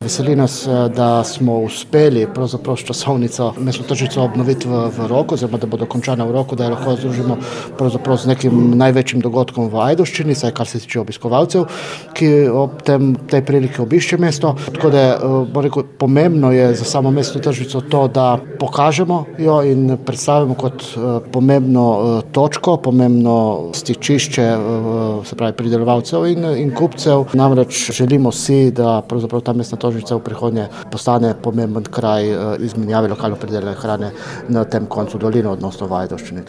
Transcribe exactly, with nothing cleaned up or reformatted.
Veseli nas, da smo uspeli pravzaprav s časovnico mestno tržnico obnoviti v, v roku, oziroma da bo dokončana v roku, da jo lahko združimo pravzaprav z nekim največjim dogodkom v Ajdovščini, saj kar se tiče obiskovalcev, ki ob tem, tej priliki obišče mesto. Tako da bo rekel, pomembno je za samo mestno tržnico to, da pokažemo jo in predstavimo kot pomembno točko, pomembno stičišče, se pravi pridelovalcev in, in kupcev. Namreč želimo si, da pravzaprav ta mestna tržnica v prihodnje postane pomemben kraj izmenjave lokalno pridelane hrane na tem koncu doline, odnosno v Ajdovščini.